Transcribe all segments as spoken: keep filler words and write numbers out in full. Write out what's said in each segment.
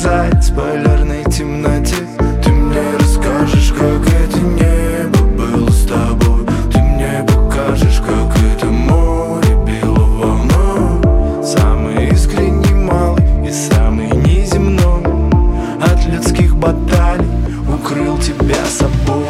сказать в полярной темноте. Ты мне расскажешь, как это небо было с тобой. Ты мне покажешь, как это море било волной. Самый искренний малый и самый неземной от людских баталий укрыл тебя собой.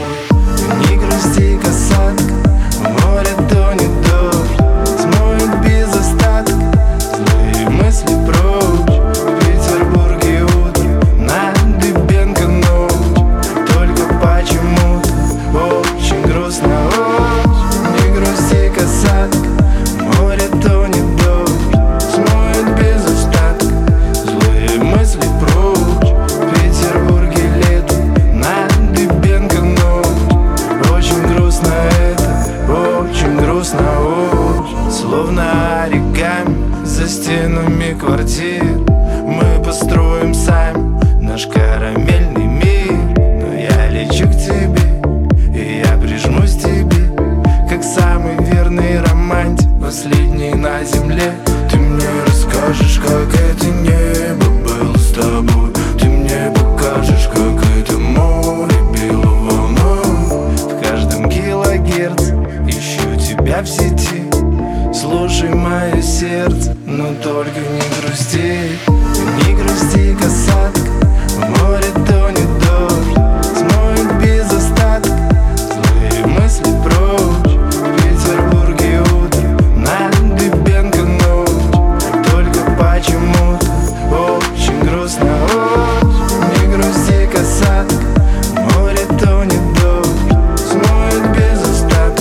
Не грусти, касатка, в море тонет дождь, смоет без остатка злые мысли прочь. В Петербурге утро, на Дыбенко ночь, только почему-то очень грустно, очень. Не грусти, касатка, в море тонет дождь, смоет без остатка злые мысли прочь. В Петербурге лето, на Дыбенко ночь, очень грустно это, очень грустно, очень. Словно оригами за стенами квартир мы построим сами наш карамельный мир. Но я лечу к тебе, и я прижмусь к тебе, как самый верный романтик, последний на земле. Ты мне расскажешь, как это небо было с тобой. Ты мне покажешь, как это море било волной. В каждом килогерце ищу тебя в сети. Слушай мое сердце, но только не грусти. Не грусти, касатка, в море тонет дождь, смоет без остатка злые мысли прочь. В Петербурге утро, на Дыбенко ночь, только почему-то очень грустно, очень. Не грусти, касатка, в море тонет дождь, смоет без остатка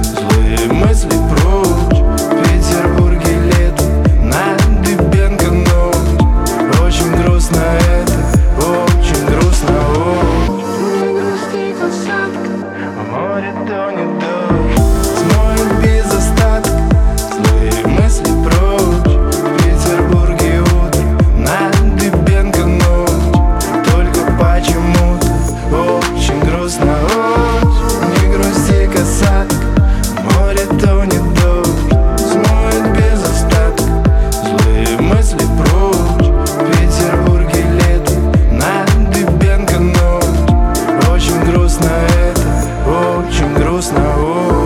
злые мысли прочь. В Петербурге лето, на Дыбенко ночь, очень грустно это, очень грустно, очень. Не грусти, касатка, в море тонет дождь, смоет без остатка злые мысли прочь. В Петербурге утро, на Дыбенко ночь, только почему-то очень грустно, очень. Не грусти, касатка, в море тонет дождь, смоет без остатка злые мысли прочь. В Петербурге лето, на Дыбенко ночь, очень грустно это, очень грустно, очень.